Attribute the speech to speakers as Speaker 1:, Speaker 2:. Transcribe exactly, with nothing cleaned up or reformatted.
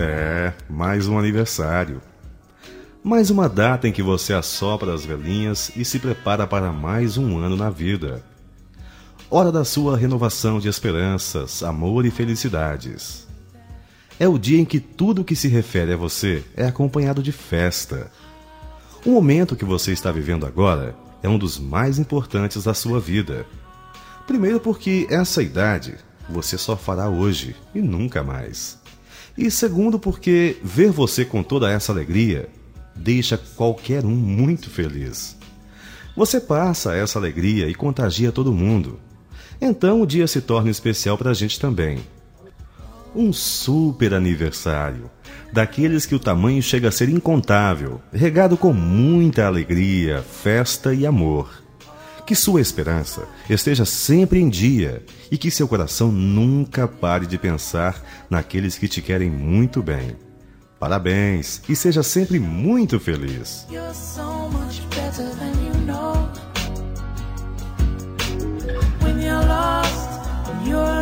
Speaker 1: É, mais um aniversário. Mais uma data em que você assopra as velhinhas e se prepara para mais um ano na vida. Hora da sua renovação de esperanças, amor e felicidades. É o dia em que tudo que se refere a você é acompanhado de festa. O momento que você está vivendo agora é um dos mais importantes da sua vida. Primeiro porque essa idade você só fará hoje e nunca mais. E segundo porque ver você com toda essa alegria deixa qualquer um muito feliz. Você passa essa alegria e contagia todo mundo. Então o dia se torna especial para a gente também. Um super aniversário, daqueles que o tamanho chega a ser incontável, regado com muita alegria, festa e amor. Que sua esperança esteja sempre em dia e que seu coração nunca pare de pensar naqueles que te querem muito bem. Parabéns e seja sempre muito feliz.
Speaker 2: You're so much better than you know. When you're lost, when you're